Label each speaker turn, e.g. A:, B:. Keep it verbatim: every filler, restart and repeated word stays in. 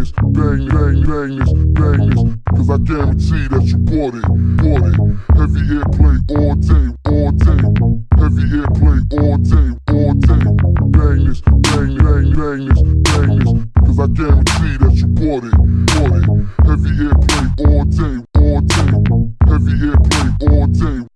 A: this, bang, bang, bang this, bang this. Cause I guarantee that you bought it, bought it. Heavy airplay all day, all day. Heavy airplay all day, all day. Bang this, bang, bang, bang this, bang this. Cause I guarantee that you bought it, bought it. Heavy airplay all day, all day. Heavy airplay all day,